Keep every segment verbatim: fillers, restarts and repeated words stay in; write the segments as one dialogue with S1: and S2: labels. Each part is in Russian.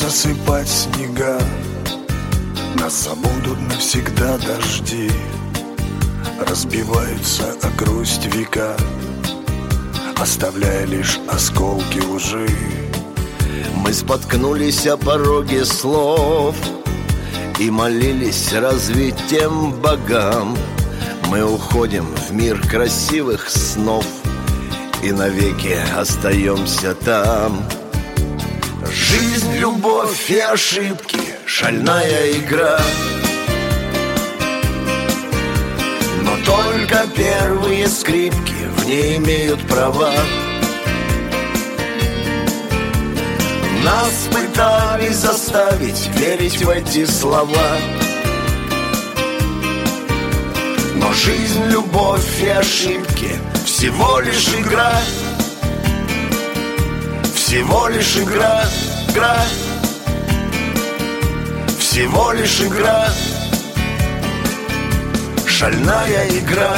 S1: засыпать снега, нас забудут навсегда дожди, разбиваются о грусть века, оставляя лишь осколки лжи.
S2: Мы споткнулись о пороге слов и молились разве тем богам. Мы уходим в мир красивых снов и навеки остаемся там. Жизнь, любовь и ошибки, шальная игра, но только первые скрипки в ней имеют права. Нас пытались заставить верить в эти слова, но жизнь, любовь и ошибки всего лишь игра. Всего лишь игра, игра. Всего лишь игра. Шальная игра.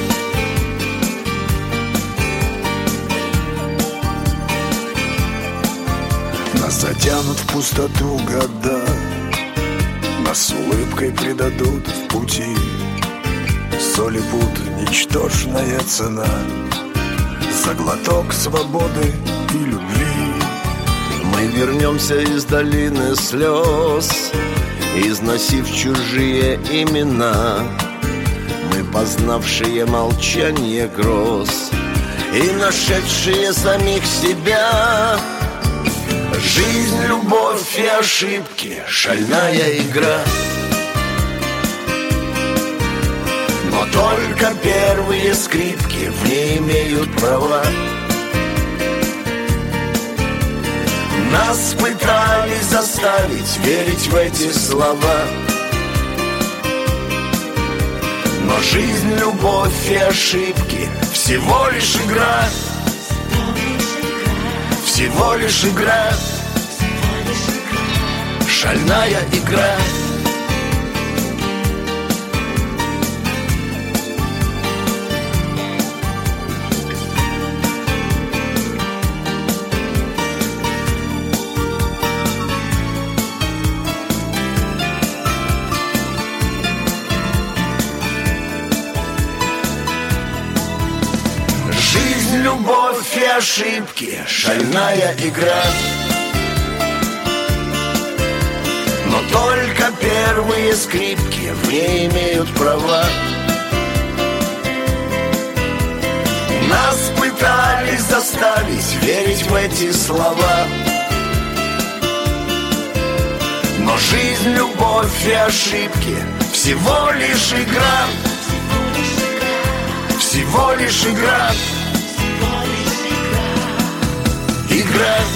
S1: Нас затянут в пустоту года, нас с улыбкой предадут в пути. Соль и пуд — ничтожная цена за глоток свободы и любви.
S2: Мы вернемся из долины слез, износив чужие имена. Мы, познавшие молчание гроз и нашедшие самих себя. Жизнь, любовь и ошибки, шальная игра, но только первые скрипки в ней имеют права. Нас пытались заставить верить в эти слова, но жизнь, любовь и ошибки всего лишь игра. Всего лишь игра. Шальная игра. Жизнь, любовь и ошибки, шальная игра, но только первые скрипки в ней имеют права. Нас пытались заставить верить в эти слова, но жизнь, любовь и ошибки всего лишь игра. Всего лишь игра. Игра.